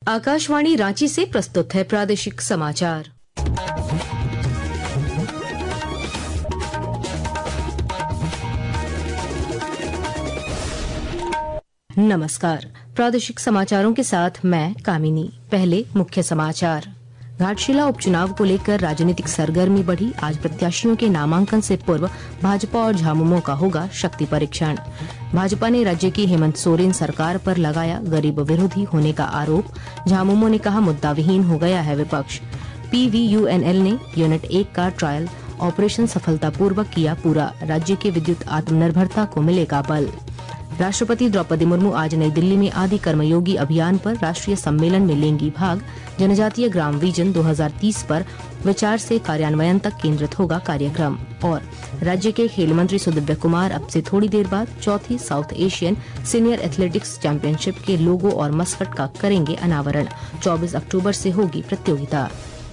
आकाशवाणी रांची से प्रस्तुत है प्रादेशिक समाचार। नमस्कार, प्रादेशिक समाचारों के साथ मैं कामिनी। पहले मुख्य समाचार। घाटशिला उपचुनाव को लेकर राजनीतिक सरगर्मी बढ़ी। आज प्रत्याशियों के नामांकन से पूर्व भाजपा और झामुमो का होगा शक्ति परीक्षण। भाजपा ने राज्य की हेमंत सोरेन सरकार पर लगाया गरीब विरोधी होने का आरोप। झामुमो ने कहा मुद्दा विहीन हो गया है विपक्ष। PVUNL ने यूनिट 1 का ट्रायल ऑपरेशन सफलतापूर्वक किया पूरा। राज्य के विद्युत आत्मनिर्भरता को मिलेगा बल। राष्ट्रपति द्रौपदी मुर्मू आज नई दिल्ली में आदि कर्मयोगी अभियान पर राष्ट्रीय सम्मेलन में लेंगी भाग। जनजातीय ग्राम विजन 2030 पर विचार से कार्यान्वयन तक केंद्रित होगा कार्यक्रम। और राज्य के खेल मंत्री सुदिव्य कुमार अब से थोड़ी देर बाद चौथी south Asian senior athletics championship के लोगो और मस्कट का करेंगे अनावरण। 24 अक्टूबर से होगी प्रतियोगिता।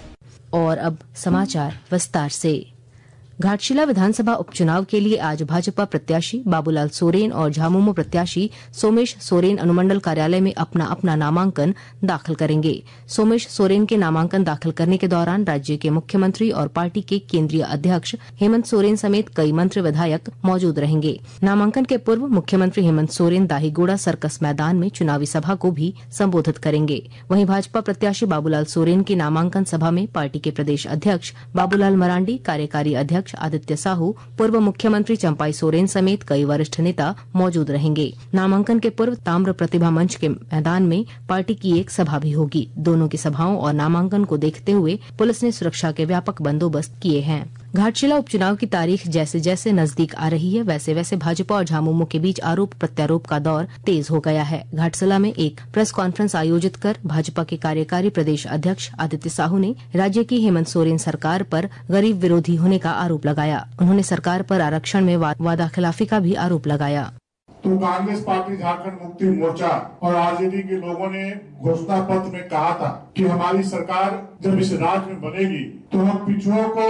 और अब समाचार विस्तार से। घाटशिला विधानसभा उपचुनाव के लिए आज भाजपा प्रत्याशी बाबूलाल सोरेन और झामुमो प्रत्याशी सोमेश सोरेन अनुमंडल कार्यालय में अपना अपना नामांकन दाखिल करेंगे। सोमेश सोरेन के नामांकन दाखिल करने के दौरान राज्य के मुख्यमंत्री और पार्टी के केंद्रीय अध्यक्ष हेमंत सोरेन समेत कई मंत्री विधायक मौजूद रहेंगे। नामांकन के पूर्व मुख्यमंत्री हेमंत सोरेन दाहीगोड़ा सर्कस मैदान में चुनावी सभा को भी संबोधित करेंगे। वहीं भाजपा प्रत्याशी बाबूलाल सोरेन की नामांकन सभा में पार्टी के प्रदेश अध्यक्ष बाबूलाल मरांडी, कार्यकारी अध्यक्ष आदित्य साहू, पूर्व मुख्यमंत्री चंपाई सोरेन समेत कई वरिष्ठ नेता मौजूद रहेंगे। नामांकन के पूर्व ताम्र प्रतिभा मंच के मैदान में पार्टी की एक सभा भी होगी। दोनों की सभाओं और नामांकन को देखते हुए पुलिस ने सुरक्षा के व्यापक बंदोबस्त किए हैं। घाटशिला उपचुनाव की तारीख जैसे जैसे नजदीक आ रही है वैसे वैसे भाजपा और झामुमो के बीच आरोप प्रत्यारोप का दौर तेज हो गया है। घाटशिला में एक प्रेस कॉन्फ्रेंस आयोजित कर भाजपा के कार्यकारी प्रदेश अध्यक्ष आदित्य साहू ने राज्य की हेमंत सोरेन सरकार पर गरीब विरोधी होने का आरोप लगाया। उन्होंने सरकार पर आरक्षण में वादा खिलाफी का भी आरोप लगाया। तो कांग्रेस पार्टी, झारखंड मुक्ति मोर्चा और आरजेडी के लोगों ने घोषणा पत्र में कहा था कि हमारी सरकार जब इस राज्य में बनेगी तो हम पिछड़ों को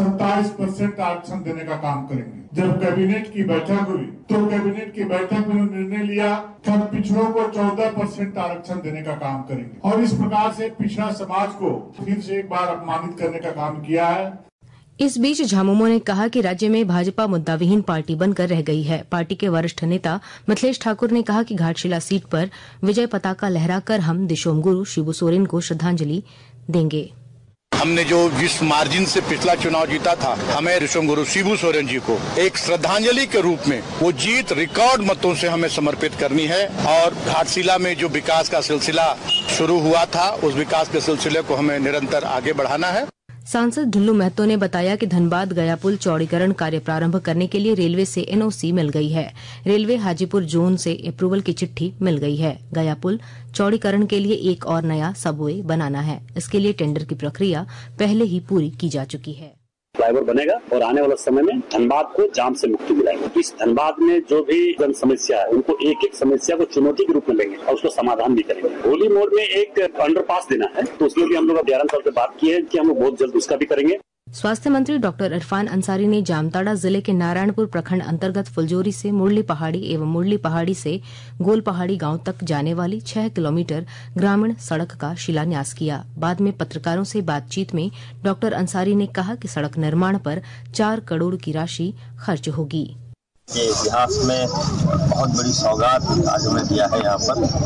27% आरक्षण देने का काम करेंगे। जब कैबिनेट की बैठक हुई तो कैबिनेट की बैठक में निर्णय लिया कि हम पिछड़ों को 14% आरक्षण देने का काम करेंगे और इस प्रकार से पिछड़ा समाज को फिर से एक बार अपमानित करने का काम किया है। इस बीच झामुमो ने कहा कि राज्य में भाजपा मुद्दा विहीन पार्टी बनकर रह गई है। पार्टी के वरिष्ठ नेता मिथिलेश ठाकुर ने कहा कि घाटशिला सीट पर विजय पताका लहराकर हम दिशोम गुरु शिबू सोरेन को श्रद्धांजलि देंगे। हमने जो जिस मार्जिन से पिछला चुनाव जीता था, हमें ऋषभ गुरु शिबू सोरेन जी को एक श्रद्धांजलि के रूप में वो जीत रिकॉर्ड मतों से हमें समर्पित करनी है। और घाटशिला में जो विकास का सिलसिला शुरू हुआ था उस विकास के सिलसिले को हमें निरंतर आगे बढ़ाना है। सांसद ढुल्लू महतो ने बताया कि धनबाद गया पुल चौड़ीकरण कार्य प्रारंभ करने के लिए रेलवे से NOC मिल गई है। रेलवे हाजीपुर जोन से अप्रूवल की चिट्ठी मिल गई है। गया पुल चौड़ीकरण के लिए एक और नया सबवे बनाना है। इसके लिए टेंडर की प्रक्रिया पहले ही पूरी की जा चुकी है। फ्लाईओवर बनेगा और आने वाले समय में धनबाद को जाम से मुक्ति दिलाएंगे। इस धनबाद में जो भी जन समस्या है उनको एक एक समस्या को चुनौती के रूप में लेंगे और उसको समाधान भी करेंगे। होली मोड़ में एक अंडरपास देना है तो उसमें भी हम लोग 11 साल से बात की है कि हम लोग बहुत जल्द उसका भी करेंगे। स्वास्थ्य मंत्री डॉक्टर इरफान अंसारी ने जामताड़ा जिले के नारायणपुर प्रखंड अंतर्गत फुलजोरी से मुरली पहाड़ी एवं मुरली पहाड़ी से गोल पहाड़ी गांव तक जाने वाली 6 किलोमीटर ग्रामीण सड़क का शिलान्यास किया। बाद में पत्रकारों से बातचीत में डॉक्टर अंसारी ने कहा कि सड़क निर्माण पर 4 करोड़ की राशि खर्च होगी। ये इतिहास में बहुत बड़ी सौगात आज हमें दिया है। यहाँ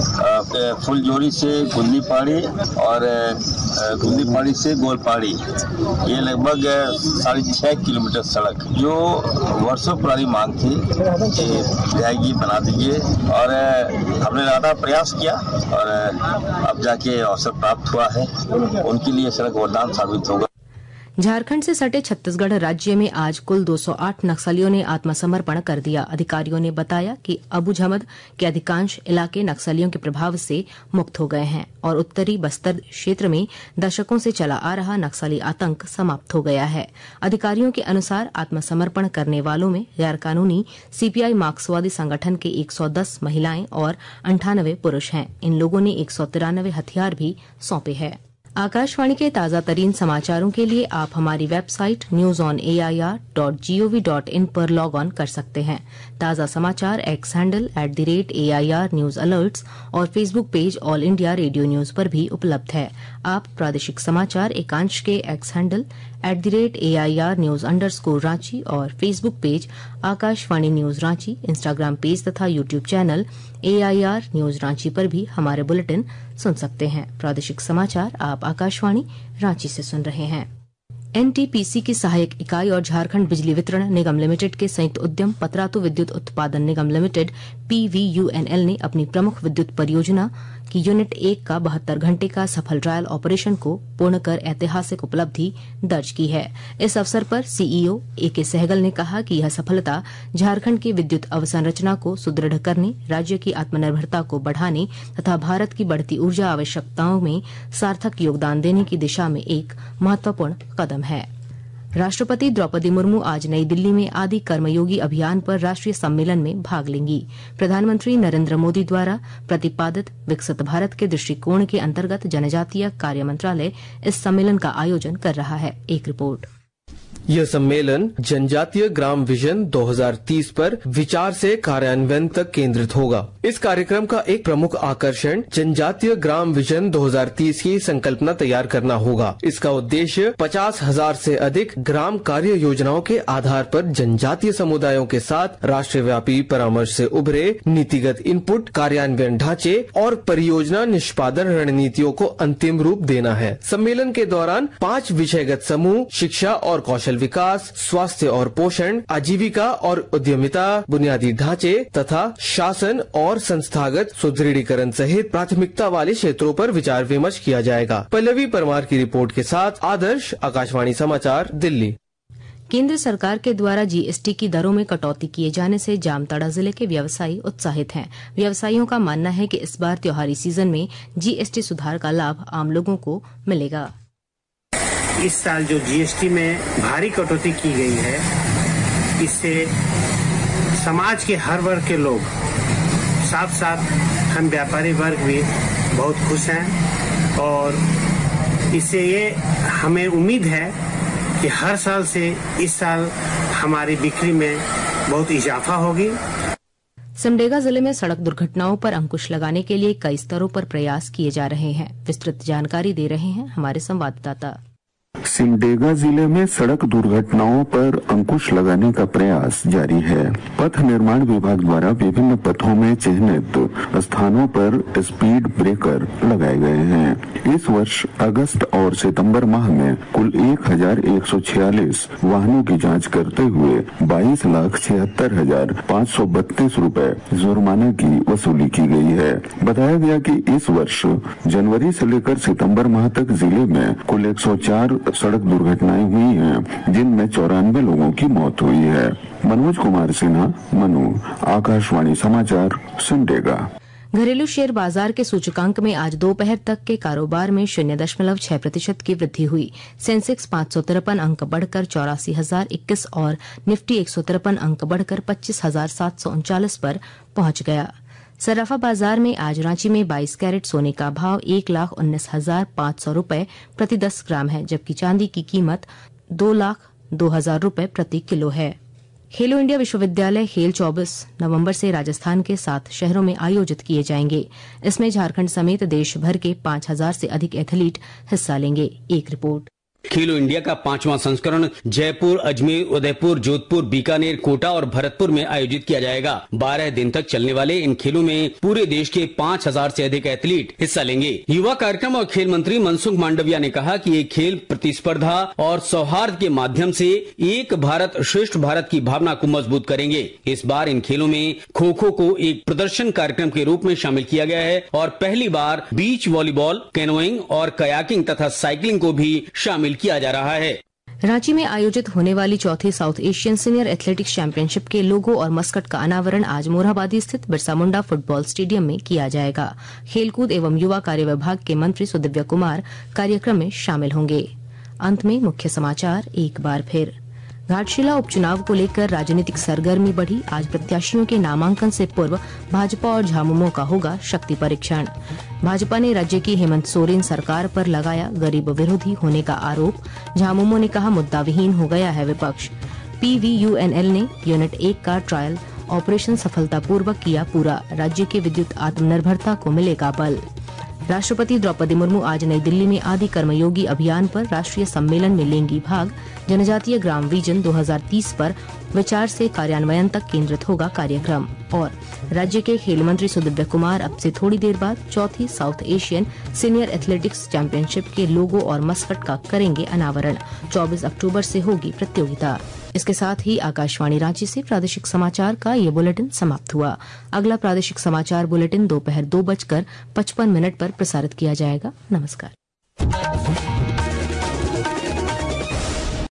पर फुलजोरी से गुल्ली पहाड़ी और गुल्ली पहाड़ी से गोल पहाड़ी, ये लगभग 6.5 किलोमीटर सड़क जो वर्षों पुरानी मांग थी कि जाएगी, बना दीजिए। और हमने ज़्यादा प्रयास किया और अब जाके अवसर प्राप्त हुआ है। उनके लिए सड़क वरदान साबित होगा। झारखंड से सटे छत्तीसगढ़ राज्य में आज कुल 208 नक्सलियों ने आत्मसमर्पण कर दिया। अधिकारियों ने बताया कि अबूझमद के अधिकांश इलाके नक्सलियों के प्रभाव से मुक्त हो गए हैं और उत्तरी बस्तर क्षेत्र में दशकों से चला आ रहा नक्सली आतंक समाप्त हो गया है। अधिकारियों के अनुसार आत्मसमर्पण करने वालों में गैर कानूनी CPI मार्क्सवादी संगठन के 110 महिलाएं और 98 पुरुष हैं। इन लोगों ने 193 हथियार भी सौंपे हैं। आकाशवाणी के ताजा तरीन समाचारों के लिए आप हमारी वेबसाइट newsonair.gov.in पर लॉग ऑन कर सकते हैं। ताजा समाचार X handle @AIR news alerts और Facebook page all India radio news पर भी उपलब्ध है। आप प्रादेशिक समाचार एकांश के X handle @AIR news _Ranchi और Facebook page Akashvani news Ranchi, Instagram page तथा YouTube channel AIR news Ranchi पर भी हमारे बुलेटिन सुन सकते हैं। प्रादेशिक समाचार आप आकाशवाणी रांची से सुन रहे हैं। NTPC की सहायक इकाई और झारखंड बिजली वितरण निगम लिमिटेड के संयुक्त उद्यम पतरातू विद्युत उत्पादन निगम लिमिटेड PVUNL ने अपनी प्रमुख विद्युत परियोजना की यूनिट 1 का 72 घंटे का सफल ट्रायल ऑपरेशन को पूर्ण कर ऐतिहासिक उपलब्धि दर्ज की है। इस अवसर पर CEO AK सहगल ने कहा कि यह सफलता झारखंड की विद्युत अवसंरचना को सुदृढ़ करने, राज्य की आत्मनिर्भरता को बढ़ाने तथा भारत की बढ़ती ऊर्जा आवश्यकताओं में सार्थक योगदान देने की दिशा में एक महत्वपूर्ण कदम है। राष्ट्रपति द्रौपदी मुर्मू आज नई दिल्ली में आदि कर्मयोगी अभियान पर राष्ट्रीय सम्मेलन में भाग लेंगी। प्रधानमंत्री नरेंद्र मोदी द्वारा प्रतिपादित विकसित भारत के दृष्टिकोण के अंतर्गत जनजातीय कार्य मंत्रालय इस सम्मेलन का आयोजन कर रहा है। एक रिपोर्ट। यह सम्मेलन जनजातीय ग्राम विजन 2030 पर विचार से कार्यान्वयन तक केंद्रित होगा। इस कार्यक्रम का एक प्रमुख आकर्षण जनजातीय ग्राम विजन 2030 की संकल्पना तैयार करना होगा। इसका उद्देश्य 50,000 से अधिक ग्राम कार्य योजनाओं के आधार पर जनजातीय समुदायों के साथ राष्ट्रव्यापी परामर्श से उभरे नीतिगत इनपुट, कार्यान्वयन ढांचे और परियोजना निष्पादन रणनीतियों को अंतिम रूप देना है। सम्मेलन के दौरान 5 विषयगत समूह शिक्षा और कौशल विकास, स्वास्थ्य और पोषण, आजीविका और उद्यमिता, बुनियादी ढांचे तथा शासन और संस्थागत सुदृढ़ीकरण सहित प्राथमिकता वाले क्षेत्रों पर विचार विमर्श किया जाएगा। पल्लवी परमार की रिपोर्ट के साथ आदर्श, आकाशवाणी समाचार, दिल्ली। केंद्र सरकार के द्वारा GST की दरों में कटौती किए जाने से जामताड़ा जिले के व्यवसायी उत्साहित हैं। व्यवसायियों का मानना है कि इस बार त्योहारी सीजन में GST सुधार का लाभ आम लोगों को मिलेगा। इस साल जो GST में भारी कटौती की गई है, इससे समाज के हर वर्ग के लोग, साथ साथ हम व्यापारी वर्ग भी बहुत खुश हैं और इससे ये हमें उम्मीद है कि हर साल से इस साल हमारी बिक्री में बहुत इजाफा होगी। सिमडेगा जिले में सड़क दुर्घटनाओं पर अंकुश लगाने के लिए कई स्तरों पर प्रयास किए जा रहे हैं। विस्तृत जानकारी दे रहे हैं हमारे संवाददाता। सिमडेगा जिले में सड़क दुर्घटनाओं पर अंकुश लगाने का प्रयास जारी है। पथ निर्माण विभाग द्वारा विभिन्न पथों में चिन्हित स्थानों पर स्पीड ब्रेकर लगाए गए हैं। इस वर्ष अगस्त और सितंबर माह में कुल 1,146 वाहनों की जांच करते हुए 22,76,532 रुपए जुर्माने की वसूली की गई है। बताया गया कि इस वर्ष जनवरी से लेकर सितंबर माह तक जिले में कुल 104 सड़क दुर्घटनाएं हुई हैं, जिनमें 94 लोगों की मौत हुई है। मनोज कुमार सिन्हा, मनु, आकाशवाणी समाचार, सिमडेगा। घरेलू शेयर बाजार के सूचकांक में आज दोपहर तक के कारोबार में 0.6% की वृद्धि हुई। सेंसेक्स 553 अंक बढ़कर 84,021 और निफ्टी 153 अंक बढ़कर 25,739 पर पहुंच गया। सराफा बाजार में आज रांची में 22 कैरेट सोने का भाव 1,19,500 रूपये प्रति 10 ग्राम है, जबकि चांदी की कीमत 2,02,000 रूपये प्रति किलो है। खेलो इंडिया विश्वविद्यालय खेल 24 नवंबर से राजस्थान के 7 शहरों में आयोजित किए जाएंगे। इसमें झारखंड समेत देश भर के 5,000 से अधिक एथलीट हिस्सा लेंगे। एक रिपोर्ट। खेलो इंडिया का 5वां संस्करण जयपुर, अजमेर, उदयपुर, जोधपुर, बीकानेर, कोटा और भरतपुर में आयोजित किया जाएगा। 12 दिन तक चलने वाले इन खेलों में पूरे देश के 5,000 से अधिक एथलीट हिस्सा लेंगे। युवा कार्यक्रम और खेल मंत्री मनसुख मांडविया ने कहा कि ये खेल प्रतिस्पर्धा और सौहार्द के माध्यम से एक भारत श्रेष्ठ भारत की भावना को मजबूत करेंगे। इस बार इन खेलों में खो खो को एक प्रदर्शन कार्यक्रम के रूप में शामिल किया गया है और पहली बार बीच वॉलीबॉल, कैनोइंग और कयाकिंग तथा साइकिलिंग को भी शामिल किया जा रहा है। रांची में आयोजित होने वाली चौथी south Asian senior athletics championship के लोगो और मस्कट का अनावरण आज मोरहाबादी स्थित बिरसा मुंडा फुटबॉल स्टेडियम में किया जाएगा। खेलकूद एवं युवा कार्य विभाग के मंत्री सुदिव्य कुमार कार्यक्रम में शामिल होंगे। अंत में मुख्य समाचार एक बार फिर। घाटशिला उपचुनाव को लेकर राजनीतिक सरगर्मी बढ़ी। आज प्रत्याशियों के नामांकन से पूर्व भाजपा और झामुमो का होगा शक्ति परीक्षण। भाजपा ने राज्य की हेमंत सोरेन सरकार पर लगाया गरीब विरोधी होने का आरोप। झामुमो ने कहा मुद्दा विहीन हो गया है विपक्ष। PVUNL ने यूनिट 1 का ट्रायल ऑपरेशन सफलतापूर्वक किया पूरा। राज्य की विद्युत आत्मनिर्भरता को मिलेगा बल। राष्ट्रपति द्रौपदी मुर्मू आज नई दिल्ली में आदि कर्मयोगी अभियान पर राष्ट्रीय सम्मेलन में लेंगी भाग। जनजातीय ग्राम विजन 2030 पर विचार से कार्यान्वयन तक केंद्रित होगा कार्यक्रम। और राज्य के खेल मंत्री सुदिव्य कुमार अब से थोड़ी देर बाद चौथी south Asian senior athletics championship के लोगो और मस्कट का करेंगे अनावरण। 24 अक्टूबर से होगी प्रतियोगिता। इसके साथ ही आकाशवाणी रांची से प्रादेशिक समाचार का ये बुलेटिन समाप्त हुआ। अगला प्रादेशिक समाचार बुलेटिन दोपहर 2:55 पर प्रसारित किया जाएगा। नमस्कार।